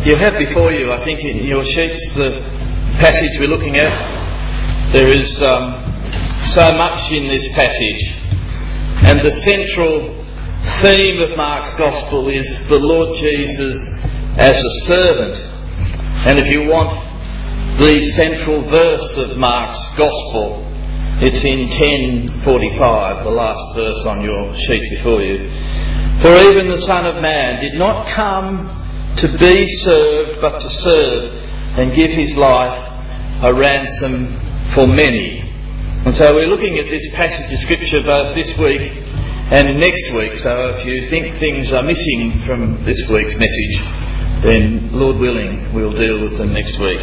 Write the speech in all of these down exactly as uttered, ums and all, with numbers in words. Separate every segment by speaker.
Speaker 1: You have before you, I think, in your sheets, the passage we're looking at. There is um, so much in this passage, and the central theme of Mark's Gospel is the Lord Jesus as a servant. And if you want the central verse of Mark's Gospel, it's in ten forty-five, the last verse on your sheet before you. For even the Son of Man did not come to be served, but to serve and give his life a ransom for many. And so we're looking at this passage of Scripture both this week and next week. So if you think things are missing from this week's message, then Lord willing, we'll deal with them next week.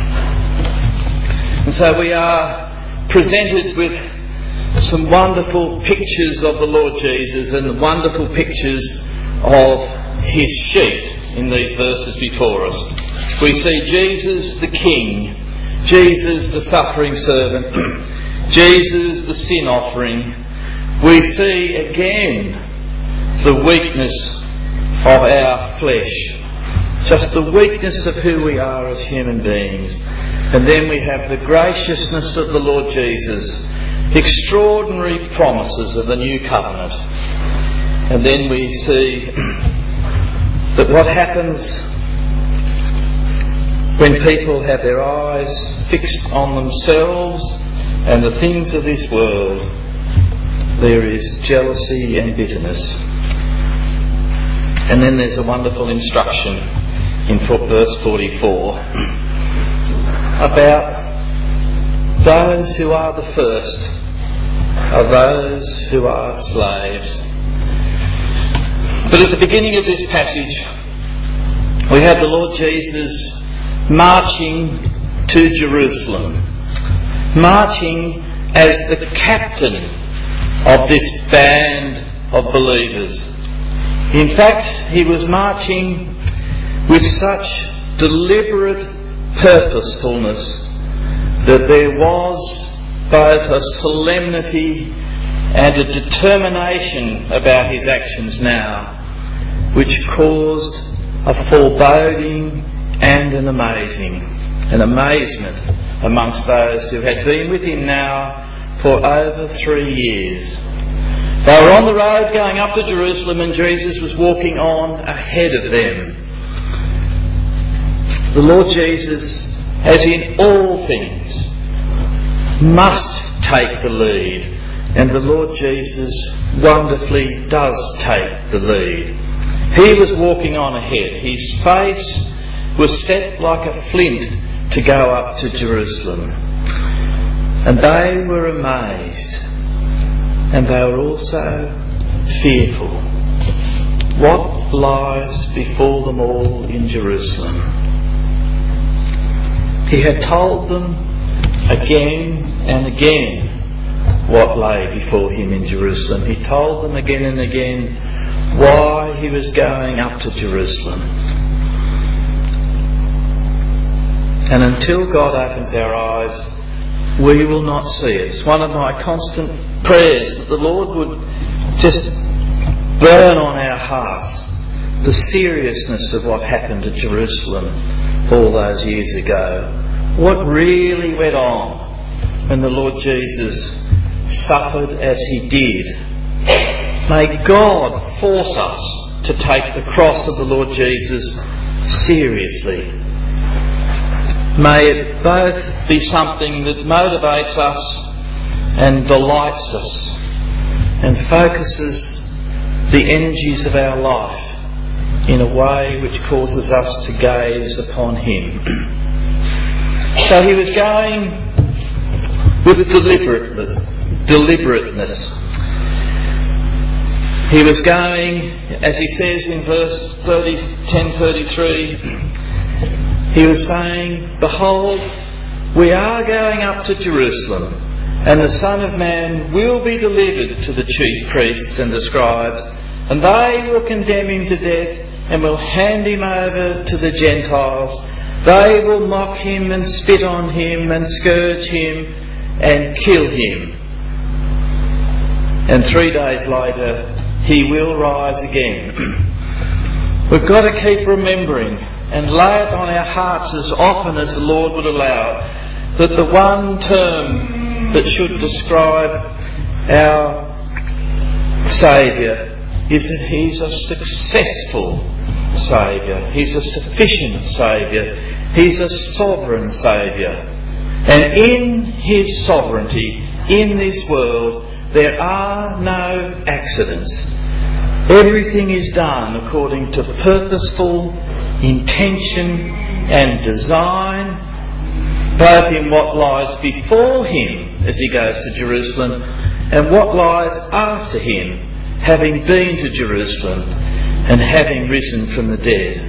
Speaker 1: And so we are presented with some wonderful pictures of the Lord Jesus and wonderful pictures of his sheep in these verses before us. We see Jesus the King, Jesus the suffering servant, Jesus the sin offering. We see again the weakness of our flesh, just the weakness of who we are as human beings. And then we have the graciousness of the Lord Jesus, extraordinary promises of the new covenant. And then we see that what happens when people have their eyes fixed on themselves and the things of this world, there is jealousy and bitterness. And then there's a wonderful instruction in verse forty-four about those who are the first are those who are slaves. But at the beginning of this passage, we have the Lord Jesus marching to Jerusalem, marching as the captain of this band of believers. In fact, he was marching with such deliberate purposefulness that there was both a solemnity and a determination about his actions now, which caused a foreboding and an amazing, an amazement amongst those who had been with him now for over three years. They were on the road going up to Jerusalem, and Jesus was walking on ahead of them. The Lord Jesus, as in all things, must take the lead. And the Lord Jesus wonderfully does take the lead. He was walking on ahead. His face was set like a flint to go up to Jerusalem. And they were amazed. And they were also fearful. What lies before them all in Jerusalem? He had told them again and again what lay before him in Jerusalem. He told them again and again why he was going up to Jerusalem. And until God opens our eyes, we will not see it. It's one of my constant prayers that the Lord would just burn on our hearts the seriousness of what happened at Jerusalem all those years ago. What really went on when the Lord Jesus suffered as he did. May God force us to take the cross of the Lord Jesus seriously. May it both be something that motivates us and delights us and focuses the energies of our life in a way which causes us to gaze upon him. So he was going with deliberateness. deliberateness. He was going, as he says in verse thirty, ten thirty-three, he was saying, "Behold, we are going up to Jerusalem, and the Son of Man will be delivered to the chief priests and the scribes, and they will condemn him to death and will hand him over to the Gentiles. They will mock him and spit on him and scourge him and kill him. And three days later he will rise again." We've got to keep remembering and lay it on our hearts as often as the Lord would allow it, that the one term that should describe our Saviour is that He's a successful Saviour. He's a sufficient Saviour. He's a sovereign Saviour. And in His sovereignty, in this world, there are no accidents. Everything is done according to purposeful intention and design, both in what lies before Him as He goes to Jerusalem and what lies after Him, having been to Jerusalem and having risen from the dead.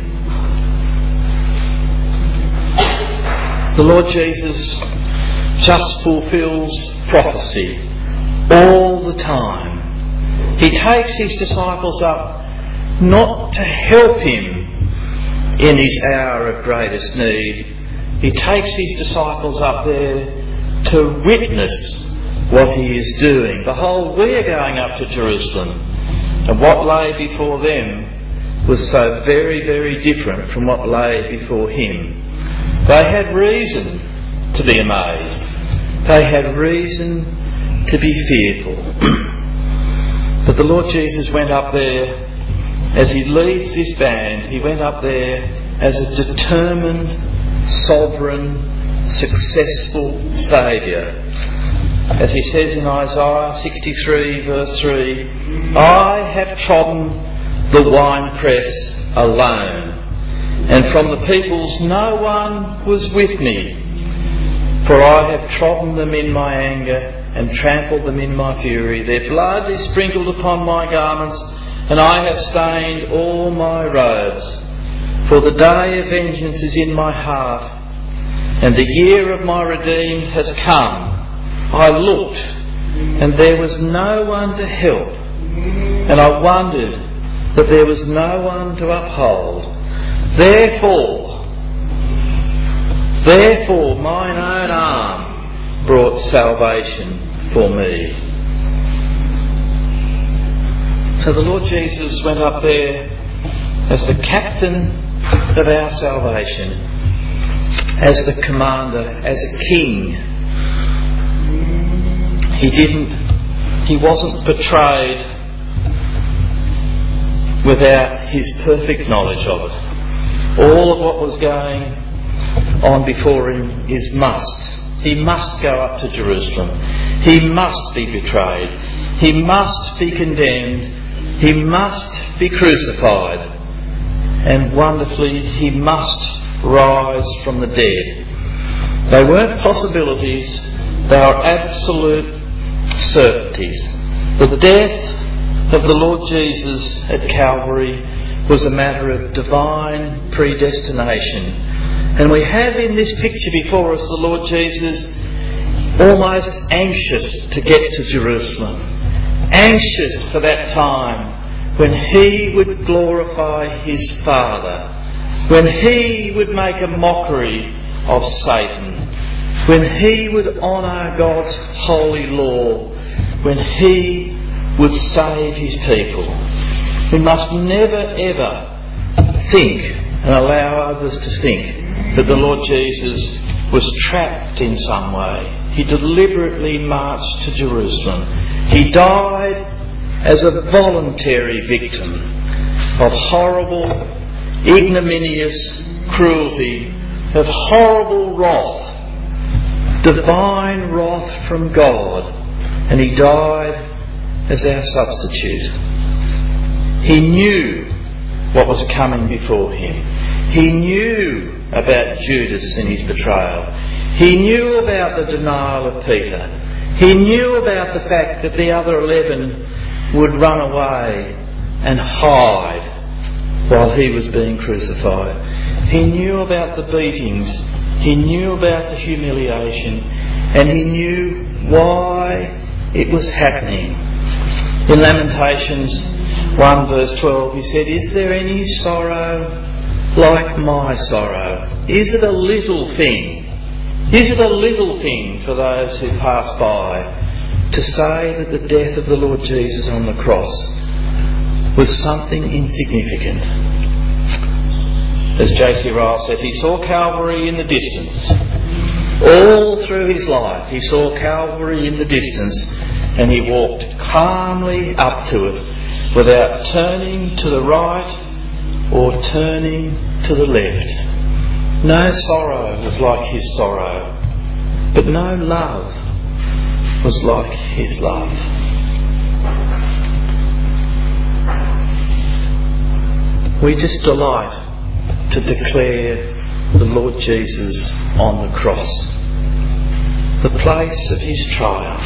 Speaker 1: The Lord Jesus just fulfills prophecy all the time. He takes His disciples up not to help Him in His hour of greatest need. He takes His disciples up there to witness what He is doing. Behold, we are going up to Jerusalem. And what lay before them was so very, very different from what lay before Him. They had reason to be amazed. They had reason to be fearful. But the Lord Jesus went up there, as He leads this band, He went up there as a determined, sovereign, successful Saviour. As He says in Isaiah sixty-three verse three, I have trodden the winepress alone, and from the peoples no one was with me. For I have trodden them in my anger and trampled them in my fury. Their blood is sprinkled upon my garments, and I have stained all my robes. For the day of vengeance is in my heart, and the year of my redeemed has come. I looked, and there was no one to help, and I wondered that there was no one to uphold. Therefore, therefore mine own arm brought salvation for me. So the Lord Jesus went up there as the captain of our salvation, as the commander, as a king. He didn't, he wasn't betrayed without His perfect knowledge of it. All of what was going on before Him is must. He must go up to Jerusalem. He must be betrayed. He must be condemned. He must be crucified. And wonderfully, He must rise from the dead. They weren't possibilities, they are absolute certainties. The death of the Lord Jesus at Calvary was a matter of divine predestination. And we have in this picture before us the Lord Jesus almost anxious to get to Jerusalem, anxious for that time when He would glorify His Father, when He would make a mockery of Satan, when He would honour God's holy law, when He would save His people. We must never ever think and allow others to think that the Lord Jesus was trapped in some way. He deliberately marched to Jerusalem. He died as a voluntary victim of horrible, ignominious cruelty, of horrible wrath, divine wrath from God, and He died as our substitute. He knew what was coming before Him. He knew about Judas and his betrayal. He knew about the denial of Peter. He knew about the fact that the other eleven would run away and hide while He was being crucified. He knew about the beatings. He knew about the humiliation. And He knew why it was happening. In Lamentations one verse twelve, He said, "Is there any sorrow like my sorrow? Is it a little thing? Is it a little thing for those who pass by to say that the death of the Lord Jesus on the cross was something insignificant? As J C Ryle said, he saw Calvary in the distance. All through his life he saw Calvary in the distance, and he walked calmly up to it without turning to the right or turning to the left. No sorrow was like his sorrow, but no love was like his love. We just delight to declare the Lord Jesus on the cross, the place of his triumph.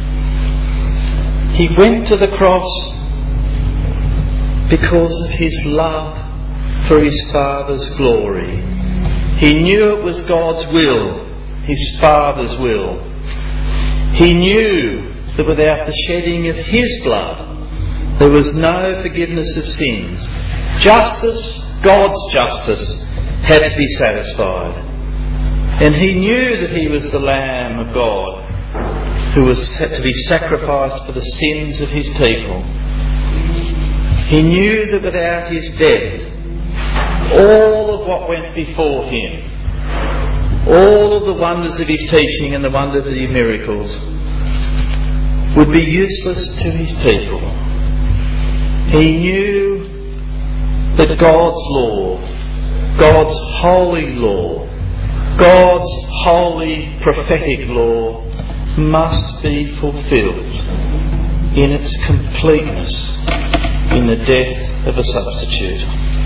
Speaker 1: He went to the cross because of his love for his Father's glory. He knew it was God's will, his Father's will. He knew that without the shedding of his blood, there was no forgiveness of sins. Justice, God's justice, had to be satisfied. And he knew that he was the Lamb of God who was set to be sacrificed for the sins of his people. He knew that without his death, all of what went before him, all of the wonders of his teaching and the wonders of his miracles, would be useless to his people. He knew that God's law, God's holy law, God's holy prophetic law must be fulfilled in its completeness in the death of a substitute.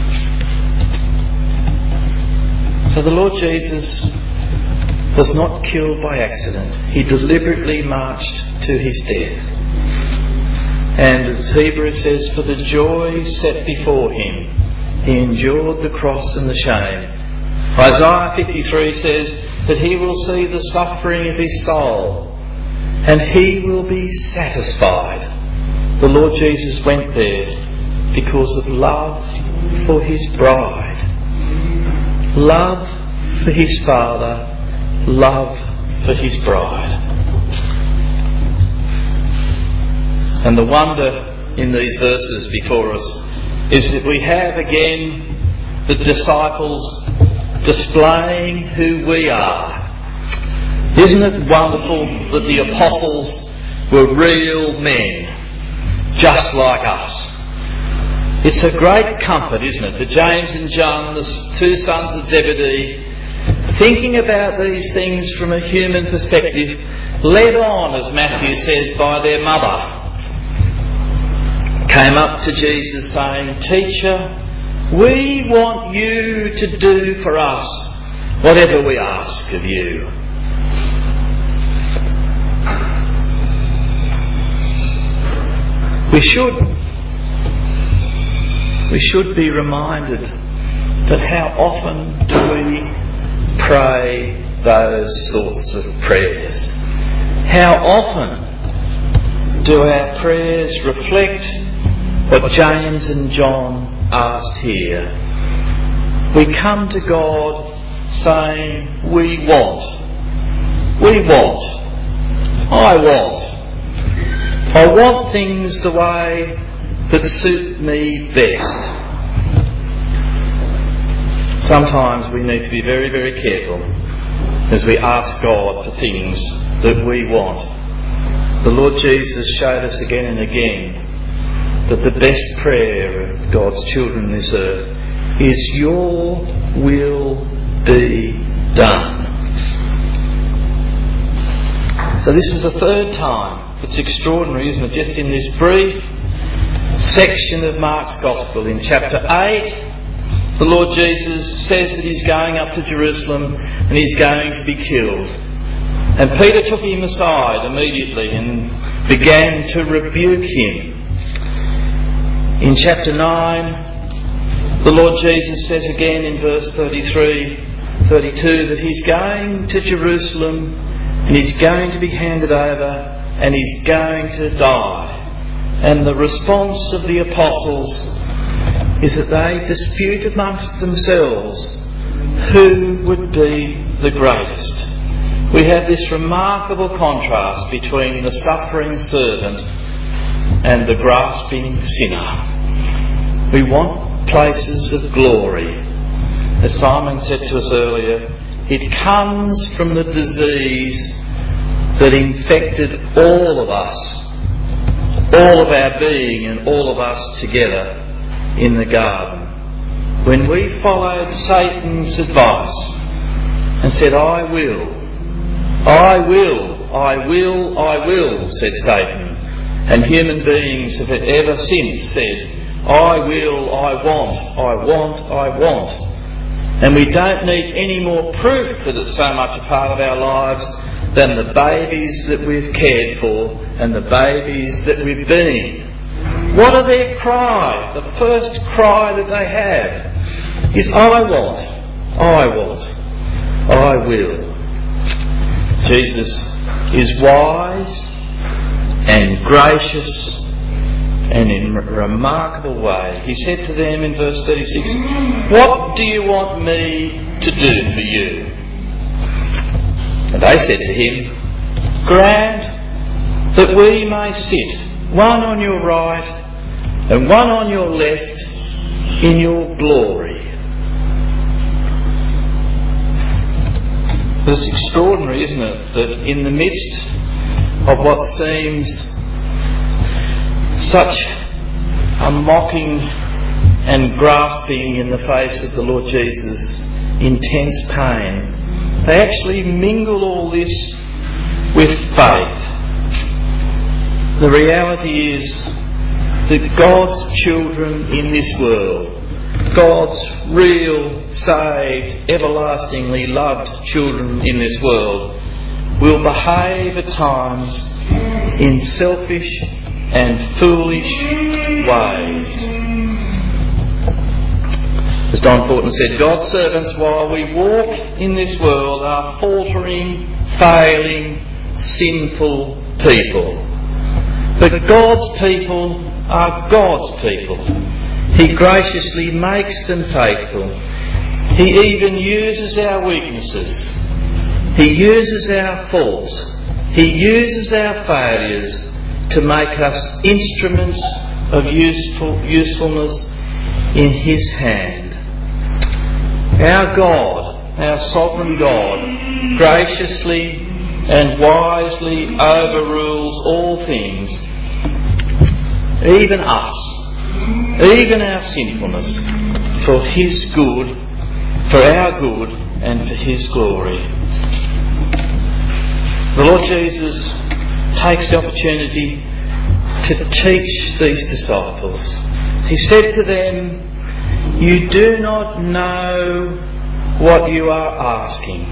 Speaker 1: So the Lord Jesus was not killed by accident. He deliberately marched to his death. And as Hebrews says, for the joy set before him, he endured the cross and the shame. Isaiah fifty-three says that he will see the suffering of his soul and he will be satisfied. The Lord Jesus went there because of love for his bride, love for his Father, love for his bride. And the wonder in these verses before us is that we have again the disciples displaying who we are. Isn't it wonderful that the apostles were real men, just like us? It's a great comfort, isn't it, that James and John, the two sons of Zebedee, thinking about these things from a human perspective, led on, as Matthew says, by their mother, came up to Jesus saying, Teacher, we want you to do for us whatever we ask of you. We should, we should be reminded that how often do we pray those sorts of prayers? How often do our prayers reflect what James and John asked here? We come to God saying, we want, we want, I want. I want things the way that suit me best. Sometimes we need to be very, very careful as we ask God for things that we want. The Lord Jesus showed us again and again that the best prayer of God's children on this earth is, your will be done. So this was the third time. It's extraordinary, isn't it? Just in this brief section of Mark's Gospel, in chapter eight, the Lord Jesus says that he's going up to Jerusalem and he's going to be killed. And Peter took him aside immediately and began to rebuke him. In chapter nine, the Lord Jesus says again in verse thirty-three, thirty-two that he's going to Jerusalem and he's going to be handed over and he's going to die. And the response of the apostles is that they dispute amongst themselves who would be the greatest. We have this remarkable contrast between the suffering servant and the grasping sinner. We want places of glory. as Simon said to us earlier, it comes from the disease that infected all of us, all of our being and all of us together in the garden. When we followed Satan's advice and said, I will, I will, I will, I will, said Satan. And human beings have ever since said, I will, I want, I want, I want. And we don't need any more proof that it's so much a part of our lives than the babies that we've cared for and the babies that we've been. What are their cry? The first cry that they have is, I want, I want, I will. Jesus is wise and gracious and in a remarkable way. He said to them in verse thirty-six, what do you want me to do for you? And they said to him, grant that we may sit, one on your right and one on your left, in your glory. It's extraordinary, isn't it, that in the midst of what seems such a mocking and grasping in the face of the Lord Jesus, intense pain, they actually mingle all this with faith. The reality is that God's children in this world, God's real, saved, everlastingly loved children in this world, will behave at times in selfish and foolish ways. As Don Thornton said, God's servants, while we walk in this world, are faltering, failing, sinful people. But God's people are God's people. He graciously makes them faithful. He even uses our weaknesses. He uses our faults. He uses our failures to make us instruments of useful usefulness in His hand. Our God, our sovereign God, graciously and wisely overrules all things, even us, even our sinfulness, for His good, for our good and for His glory. The Lord Jesus takes the opportunity to teach these disciples. He said to them, you do not know what you are asking.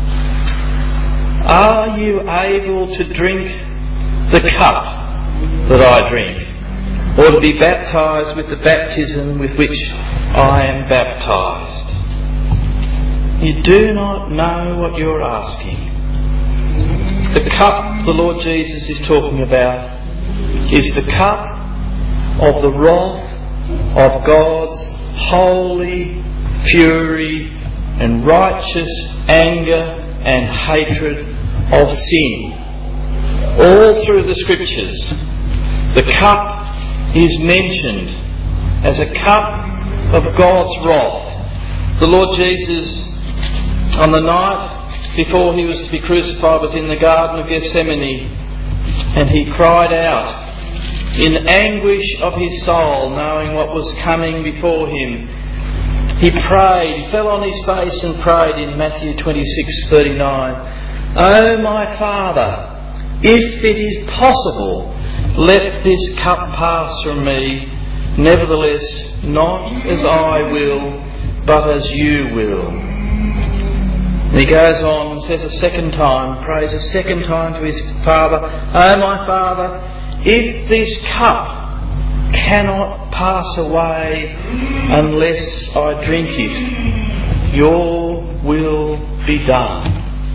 Speaker 1: Are you able to drink the cup that I drink, or to be baptised with the baptism with which I am baptised? You do not know what you are asking. The cup the Lord Jesus is talking about is the cup of the wrath of God's holy fury and righteous anger and hatred of sin. All through the Scriptures, the cup is mentioned as a cup of God's wrath. The Lord Jesus, on the night before He was to be crucified, was in the Garden of Gethsemane, and He cried out in anguish of His soul, knowing what was coming before Him. He prayed, he fell on His face and prayed in Matthew twenty-six thirty-nine, O my Father, if it is possible, let this cup pass from me. Nevertheless, not as I will, but as you will. And He goes on and says a second time, prays a second time to His Father, O my Father, if this cup cannot pass away unless I drink it, your will be done.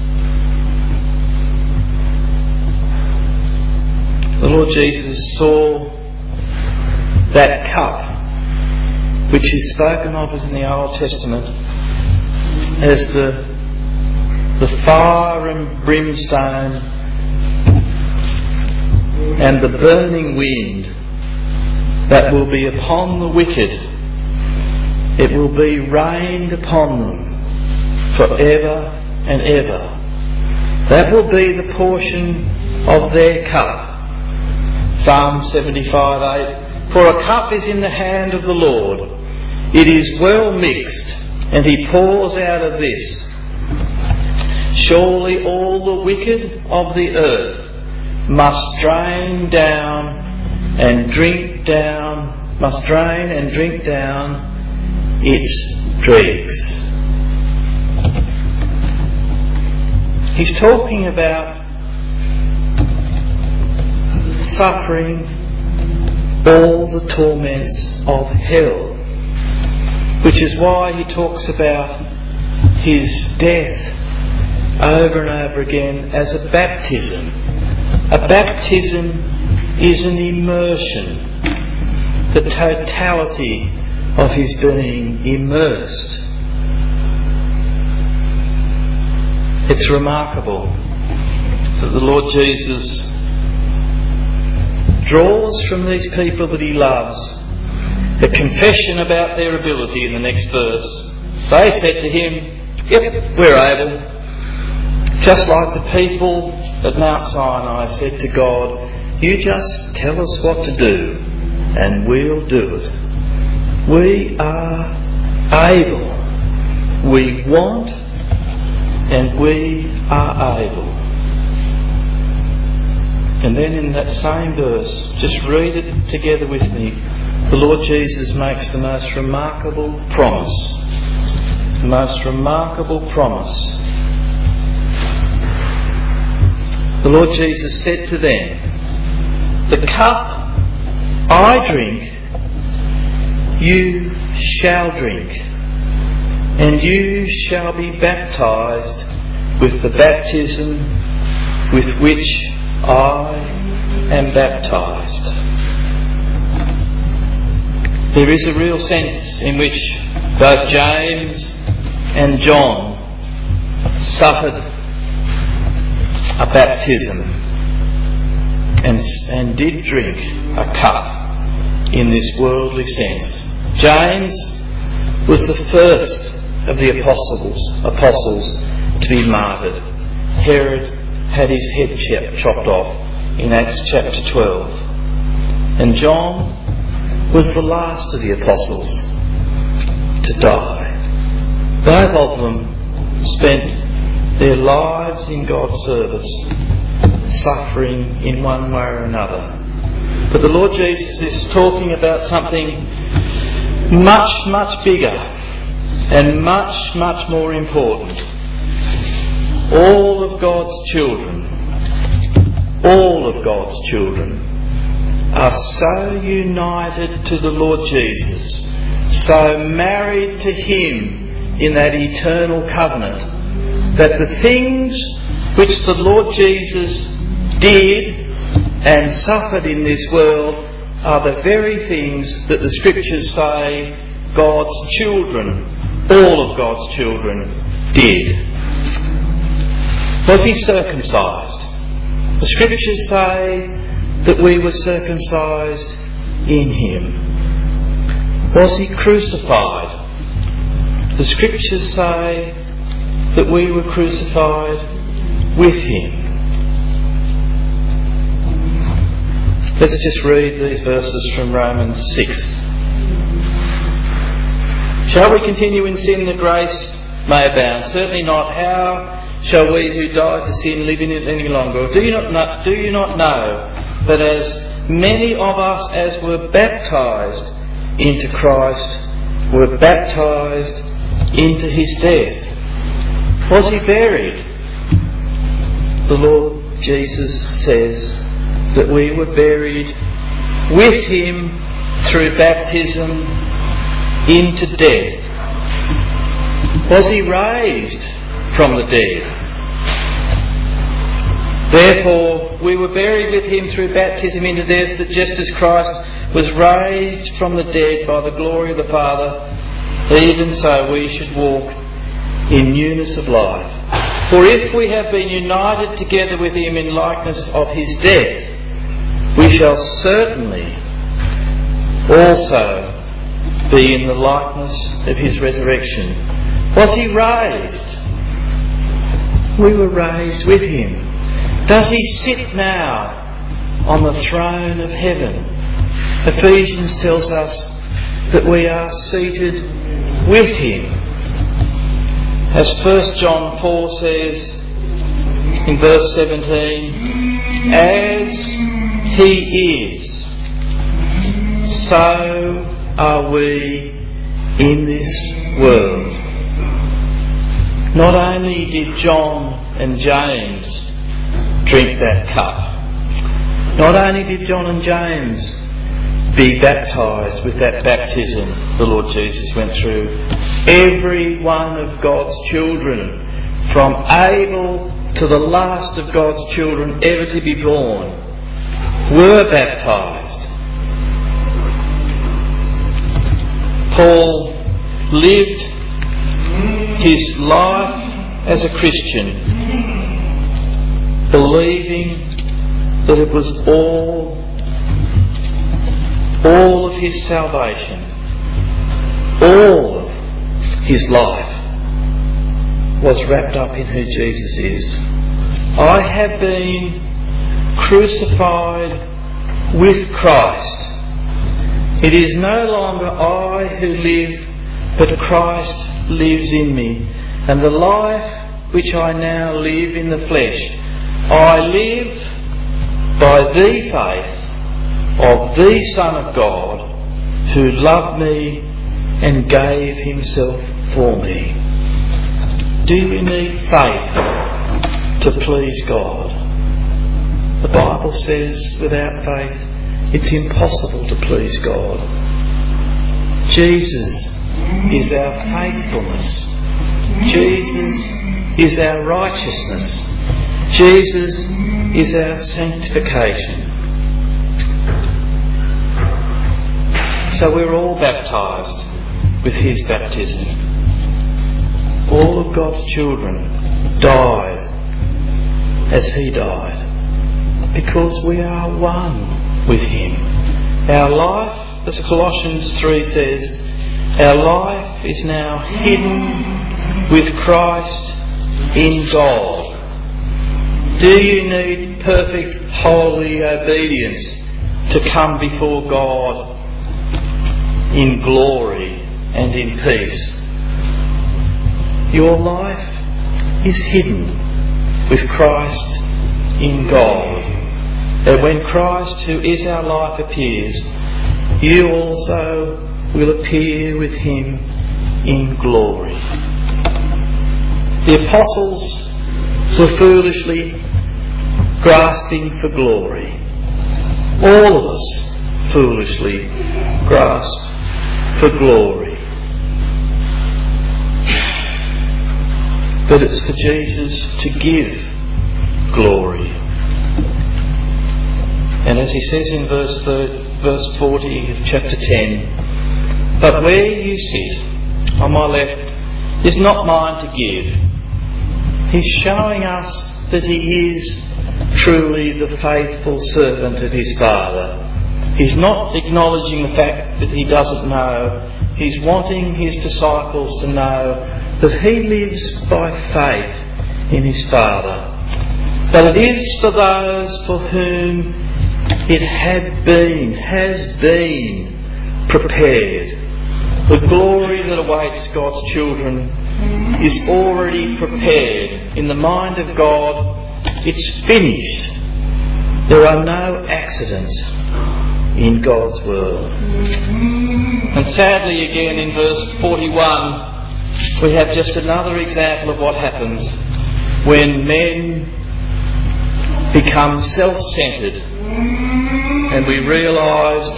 Speaker 1: The Lord Jesus saw that cup, which is spoken of as in the Old Testament, as the, the fire and brimstone and the burning wind that will be upon the wicked it will be rained upon them forever and ever. That will be the portion of their cup. Psalm seventy-five eight. For a cup is in the hand of the Lord. It is well mixed, and he pours out of this. Surely all the wicked of the earth must drain down and drink down, must drain and drink down its dregs. He's talking about suffering all the torments of hell, which is why he talks about his death over and over again as a baptism. A baptism is an immersion, the totality of his being immersed. It's remarkable that the Lord Jesus draws from these people that he loves a confession about their ability in the next verse. They said to him, "Yep, we're able." Just like the people at Mount Sinai said to God, "You just tell us what to do and we'll do it." We are able. We want and we are able. And then in that same verse, just read it together with me, the Lord Jesus makes the most remarkable promise. The most remarkable promise. The Lord Jesus said to them, "The cup I drink, you shall drink, and you shall be baptized with the baptism with which I am baptized." There is a real sense in which both James and John suffered a baptism and, and did drink a cup in this worldly sense. James was the first of the apostles, apostles to be martyred. Herod had his head ch- chopped off in Acts chapter twelve. And John was the last of the apostles to die. Both of them spent their lives in God's service, suffering in one way or another. But the Lord Jesus is talking about something much, much bigger and much, much more important. All of God's children, all of God's children are so united to the Lord Jesus, so married to Him in that eternal covenant, that the things which the Lord Jesus did and suffered in this world are the very things that the Scriptures say God's children, all of God's children, did. Was he circumcised? The Scriptures say that we were circumcised in Him. Was He crucified? The Scriptures say that we were crucified with Him. Let's just read these verses from Romans six. Shall we continue in sin that grace may abound? Certainly not. How shall we who died to sin live in it any longer? Do you not know, do you not know that as many of us as were baptized into Christ were baptized into His death? Was He buried? The Lord Jesus says that we were buried with Him through baptism into death. Was He raised from the dead? Therefore, we were buried with Him through baptism into death, that just as Christ was raised from the dead by the glory of the Father, even so we should walk in newness of life. For if we have been united together with Him in likeness of His death, we shall certainly also be in the likeness of his resurrection? Was he raised? We were raised with him. Does he sit now on the throne of heaven? Ephesians tells us that we are seated with him. As First John four says in verse seventeen, as he is, so are we in this world. Not only did John and James drink that cup, not only did John and James be baptised with that baptism the Lord Jesus went through, every one of God's children, from Abel to the last of God's children ever to be born, were baptised. Paul lived his life as a Christian, believing that it was all, all of his salvation, all of his life was wrapped up in who Jesus is. I have been crucified with Christ. It is no longer I who live, but Christ lives in me. And the life which I now live in the flesh, I live by the faith of the Son of God, who loved me and gave himself for me. Do you need faith to please God? The Bible says without faith it's impossible to please God. Jesus is our faithfulness. Jesus is our righteousness. Jesus is our sanctification. So we're all baptised with his baptism. All of God's children died as he died, because we are one with him. Our life, as Colossians three says, our life is now hidden with Christ in God. Do you need perfect holy obedience to come before God in glory and in peace? Your life is hidden with Christ in God. That when Christ, who is our life, appears, you also will appear with him in glory. The apostles were foolishly grasping for glory. All of us foolishly grasp for glory. But it's for Jesus to give glory. And as he says in verse thirty, verse forty of chapter ten, but where you sit on my left is not mine to give. He's showing us that he is truly the faithful servant of his Father. He's not acknowledging the fact that he doesn't know. He's wanting his disciples to know that he lives by faith in his Father. But it is for those for whom it had been, has been prepared. The glory that awaits God's children is already prepared in the mind of God. It's finished. There are no accidents in God's world. And sadly again in verse forty-one we have just another example of what happens when men become self-centred, and we realise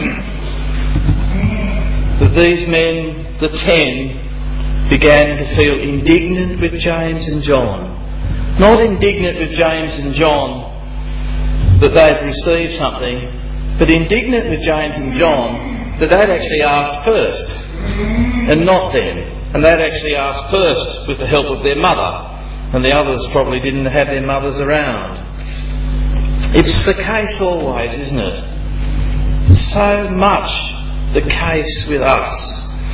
Speaker 1: that these men, the ten, began to feel indignant with James and John. Not indignant with James and John that they'd received something, but indignant with James and John that they'd actually asked first and not them. And they'd actually asked first with the help of their mother, and the others probably didn't have their mothers around. It's the case always, isn't it? So much the case with us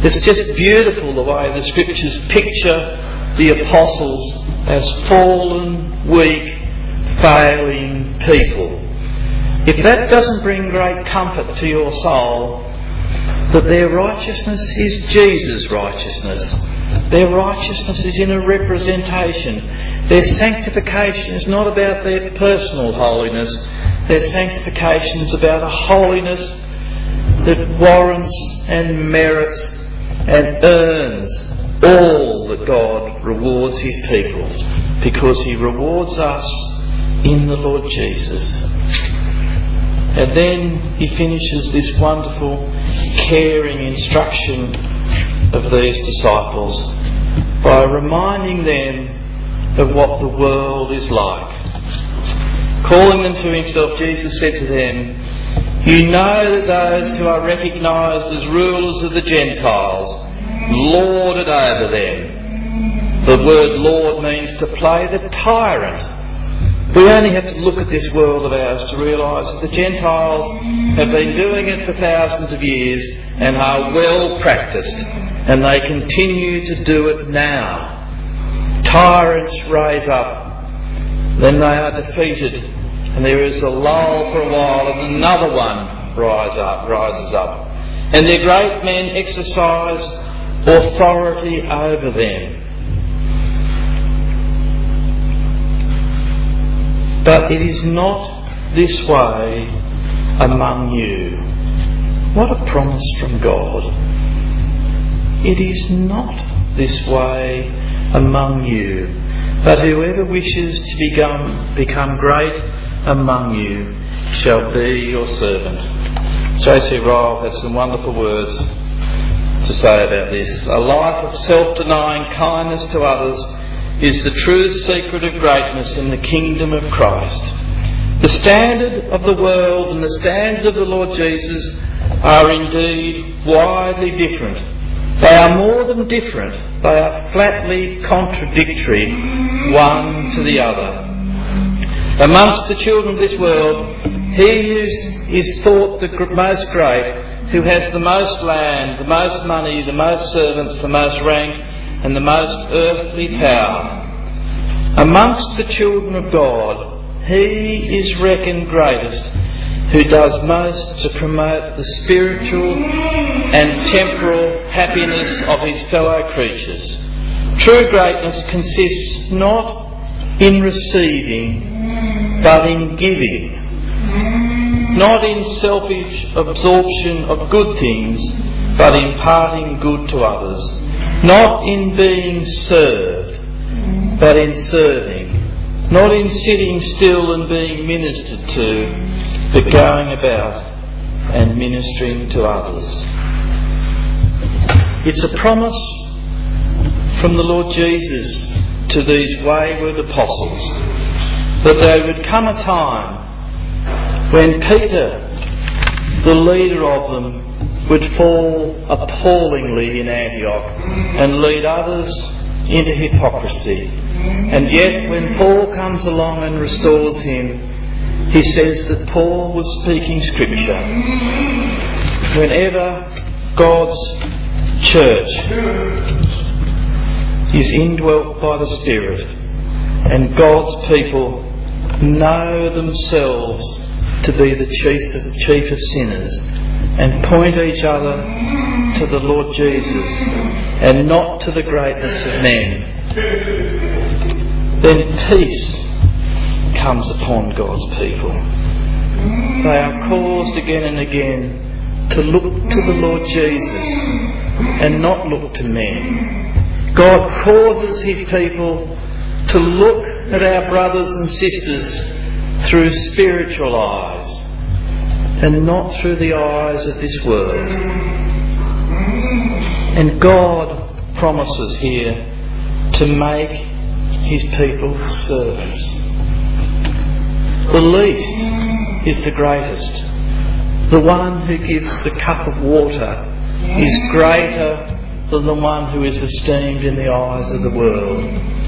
Speaker 1: It's just beautiful the way the Scriptures picture the apostles as fallen, weak, failing people. If that doesn't bring great comfort to your soul, that their righteousness is Jesus' righteousness. Their righteousness is in a representation. Their sanctification is not about their personal holiness. Their sanctification is about a holiness that warrants and merits and earns all that God rewards His people, because He rewards us in the Lord Jesus. And then He finishes this wonderful, caring instruction of these disciples by reminding them of what the world is like. Calling them to Himself, Jesus said to them, "You know that those who are recognised as rulers of the Gentiles lord it over them." The word lord means to play the tyrant. We only have to look at this world of ours to realise that the Gentiles have been doing it for thousands of years and are well practised, and they continue to do it now. Tyrants raise up, then they are defeated, and there is a lull for a while, and another one rise up, rises up. And their great men exercise authority over them. But it is not this way among you. What a promise from God. It is not this way among you, but whoever wishes to become, become great among you shall be your servant. J C Ryle has some wonderful words to say about this. A life of self-denying kindness to others is the true secret of greatness in the kingdom of Christ. The standard of the world and the standard of the Lord Jesus are indeed widely different. They are more than different, they are flatly contradictory one to the other. Amongst the children of this world, he who is thought the most great, who has the most land, the most money, the most servants, the most rank, and the most earthly power. Amongst the children of God, he is reckoned greatest who does most to promote the spiritual and temporal happiness of his fellow creatures. True greatness consists not in receiving, but in giving. Not in selfish absorption of good things, but imparting good to others. Not in being served, but in serving. Not in sitting still and being ministered to, but going about and ministering to others. It's a promise from the Lord Jesus to these wayward apostles that there would come a time when Peter, the leader of them, would fall appallingly in Antioch and lead others into hypocrisy. And yet when Paul comes along and restores him, he says that Paul was speaking Scripture. Whenever God's church is indwelt by the Spirit and God's people know themselves to be the chief of, chief of sinners and point each other to the Lord Jesus and not to the greatness of men, then peace comes upon God's people. They are caused again and again to look to the Lord Jesus and not look to men. God causes His people to look at our brothers and sisters through spiritual eyes and not through the eyes of this world. And God promises here to make His people servants. The least is the greatest. The one who gives the cup of water is greater than the one who is esteemed in the eyes of the world.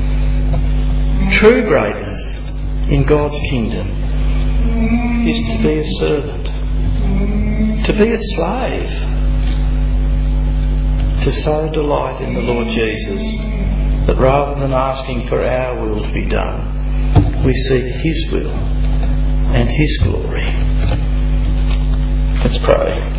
Speaker 1: True greatness in God's kingdom is to be a servant, to be a slave, to to so delight in the Lord Jesus that rather than asking for our will to be done, we seek His will and His glory. Let's pray.